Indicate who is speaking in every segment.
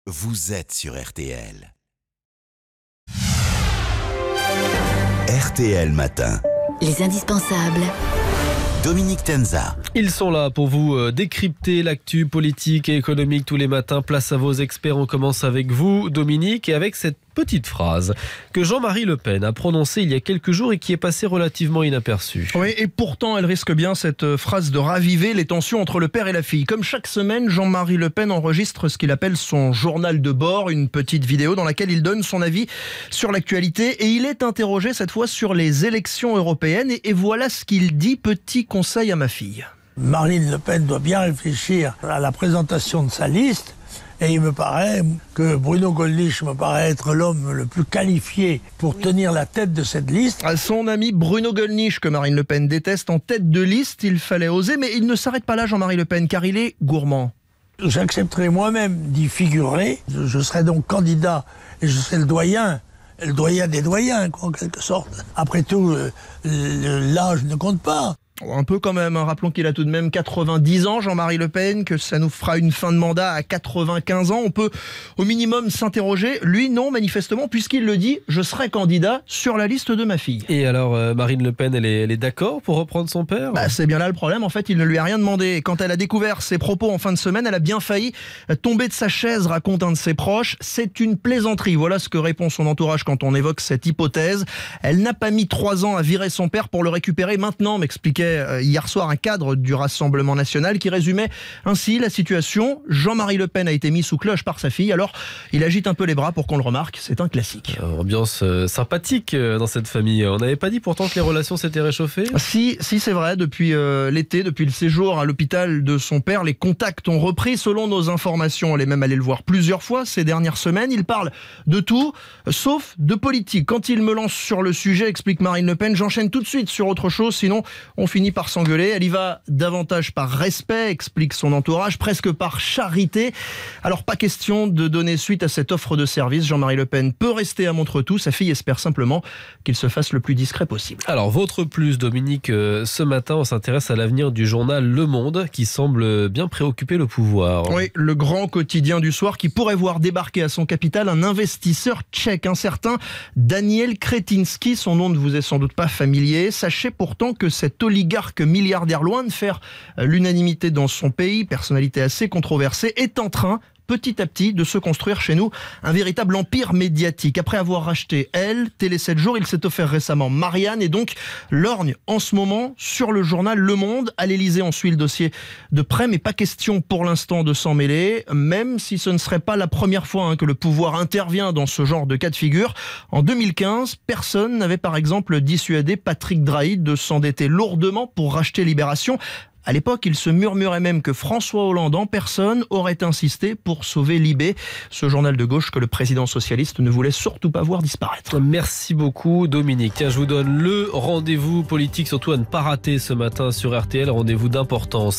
Speaker 1: vous êtes sur RTL. RTL Matin.
Speaker 2: Les indispensables.
Speaker 1: Dominique Tenza.
Speaker 3: Ils sont là pour vous décrypter l'actu politique et économique tous les matins. Place à vos experts. On commence avec vous, Dominique, et avec cette petite phrase que Jean-Marie Le Pen a prononcée il y a quelques jours et qui est passée relativement inaperçue.
Speaker 4: Oui, et pourtant elle risque bien, cette phrase, de raviver les tensions entre le père et la fille. Comme chaque semaine, Jean-Marie Le Pen enregistre ce qu'il appelle son journal de bord, une petite vidéo dans laquelle il donne son avis sur l'actualité, et il est interrogé cette fois sur les élections européennes, et voilà ce qu'il dit. Petit conseil à ma fille.
Speaker 5: Marine Le Pen doit bien réfléchir à la présentation de sa liste. Et il me paraît que Bruno Gollnisch me paraît être l'homme le plus qualifié pour tenir la tête de cette liste.
Speaker 4: À son ami Bruno Gollnisch, que Marine Le Pen déteste, en tête de liste, il fallait oser. Mais il ne s'arrête pas là, Jean-Marie Le Pen, car il est gourmand.
Speaker 5: J'accepterai moi-même d'y figurer. Je serai donc candidat et je serai le doyen des doyens, quoi, en quelque sorte. Après tout, l'âge ne compte pas.
Speaker 4: Un peu quand même, hein. Rappelons qu'il a tout de même 90 ans, Jean-Marie Le Pen, que ça nous fera une fin de mandat à 95 ans. On peut au minimum s'interroger. Lui, non, manifestement, puisqu'il le dit, je serai candidat sur la liste de ma fille.
Speaker 3: Et alors, Marine Le Pen, elle est d'accord pour reprendre son père ?
Speaker 4: C'est bien là le problème. En fait, il ne lui a rien demandé. Et quand elle a découvert ses propos en fin de semaine, elle a bien failli tomber de sa chaise, raconte un de ses proches. C'est une plaisanterie. Voilà ce que répond son entourage quand on évoque cette hypothèse. Elle n'a pas mis 3 ans à virer son père pour le récupérer maintenant, m'expliquait hier soir un cadre du Rassemblement national qui résumait ainsi la situation. Jean-Marie Le Pen a été mis sous cloche par sa fille, alors il agite un peu les bras pour qu'on le remarque. C'est un classique.
Speaker 3: Ambiance sympathique dans cette famille. On n'avait pas dit pourtant que les relations s'étaient réchauffées ?
Speaker 4: Si c'est vrai. Depuis l'été, depuis le séjour à l'hôpital de son père, les contacts ont repris. Selon nos informations, elle est même allée le voir plusieurs fois ces dernières semaines. Il parle de tout, sauf de politique. Quand il me lance sur le sujet, explique Marine Le Pen, j'enchaîne tout de suite sur autre chose, sinon on finit par s'engueuler. Elle y va davantage par respect, explique son entourage, presque par charité. Alors pas question de donner suite à cette offre de service. Jean-Marie Le Pen peut rester à Montretout. Sa fille espère simplement qu'il se fasse le plus discret possible.
Speaker 3: Alors votre plus, Dominique, ce matin on s'intéresse à l'avenir du journal Le Monde qui semble bien préoccuper le pouvoir.
Speaker 4: Oui, le grand quotidien du soir qui pourrait voir débarquer à son capital un investisseur tchèque, un certain Daniel Kretinsky. Son nom ne vous est sans doute pas familier. Sachez pourtant que cet oligarque milliardaire, loin de faire l'unanimité dans son pays, personnalité assez controversée, est en train petit à petit de se construire chez nous un véritable empire médiatique. Après avoir racheté Elle, Télé 7 jours, il s'est offert récemment Marianne et donc lorgne en ce moment sur le journal Le Monde. À l'Élysée, on suit le dossier de près, mais pas question pour l'instant de s'en mêler, même si ce ne serait pas la première fois que le pouvoir intervient dans ce genre de cas de figure. En 2015, personne n'avait par exemple dissuadé Patrick Drahi de s'endetter lourdement pour racheter Libération. À l'époque, il se murmurait même que François Hollande en personne aurait insisté pour sauver Libé, ce journal de gauche que le président socialiste ne voulait surtout pas voir disparaître.
Speaker 3: Merci beaucoup, Dominique. Tiens, je vous donne le rendez-vous politique, surtout à ne pas rater ce matin sur RTL. Rendez-vous d'importance,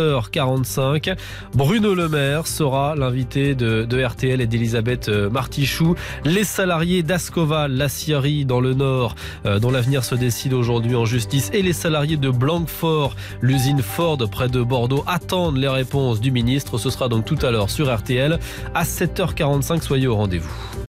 Speaker 3: 7h45. Bruno Le Maire sera l'invité de RTL et d'Elisabeth Martichoux. Les salariés d'Ascoval, la scierie dans le Nord, dont l'avenir se décide aujourd'hui en justice, et les salariés de Blanquefort, l'usine Ford près de Bordeaux, attendent les réponses du ministre. Ce sera donc tout à l'heure sur RTL à 7h45. Soyez au rendez-vous.